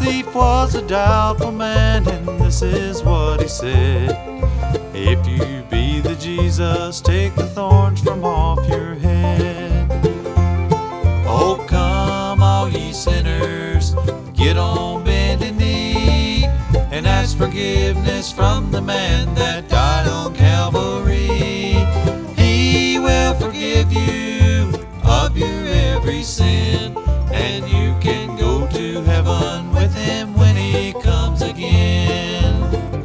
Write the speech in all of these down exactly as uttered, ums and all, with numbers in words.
thief was a doubtful man, and this is what he said: if you be the Jesus, take the thorns from off your head. Oh, come, all ye sinners, get on bended knee, and ask forgiveness from the man that died on Calvary. He will forgive you of your every sin, and you can go to heaven with him when he comes again.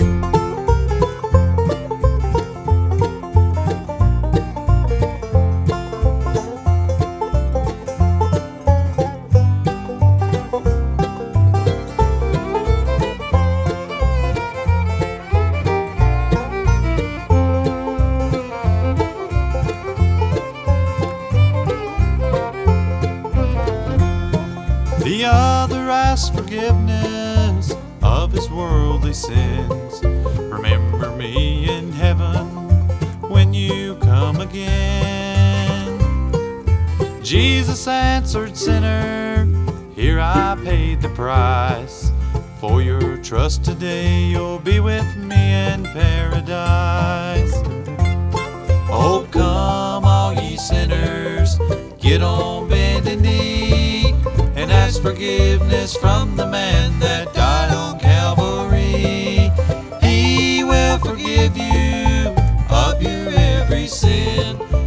The other asked forgiveness of his worldly sins. Remember me in heaven when you come again. Jesus answered, sinner, here I paid the price. For your trust today, you'll be with me in paradise. Oh, come, all ye sinners, get on bended knee, and ask forgiveness from the man that died on Calvary. He will forgive you of your every sin,